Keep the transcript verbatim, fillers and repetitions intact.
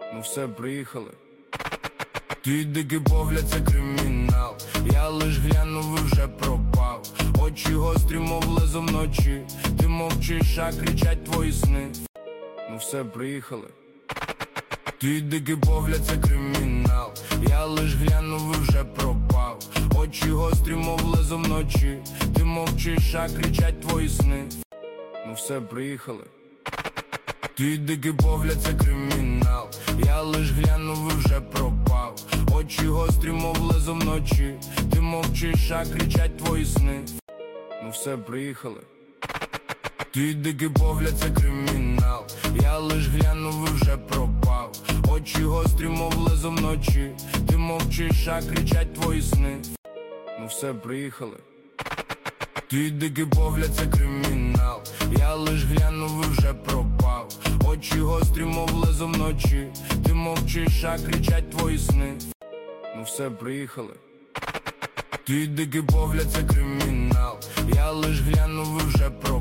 Ну все, приїхали. Твій дикий погляд – це кримінал. Я лиш глянув і вже пропав. Очі гострі, мов лезо вночі. Ти мовчиш, а кричать твої сни. Ну все, приїхали. Твій дикий погляд – це кримінал. Я лиш глянув і вже пропав. Очі гострі, мов лезо вночі. Ти мовчиш, а кричать твої сни. Ну все, приїхали. Твій дикий погляд – це кримінал. Я лиш глянув і вже пропав. Очі гострі, мов лезо вночі. Ти мовчиш, а кричать твої сни. Ну все, приїхали. Твій дикий погляд – це кримінал. Я лиш глянув і вже пропав. Очі гострі, мов лезо вночі. Ти мовчиш, а кричать твої сни. Ну все, приїхали. Твій дикий погляд – це кримінал. Я лиш глянув і вже пропав. Очі гострі, мов лезо вночі. Ти мовчиш, а кричать твої сни. Ну все, приїхали. Твій дикий погляд – це кримінал. Я лиш глянув і вже пропав.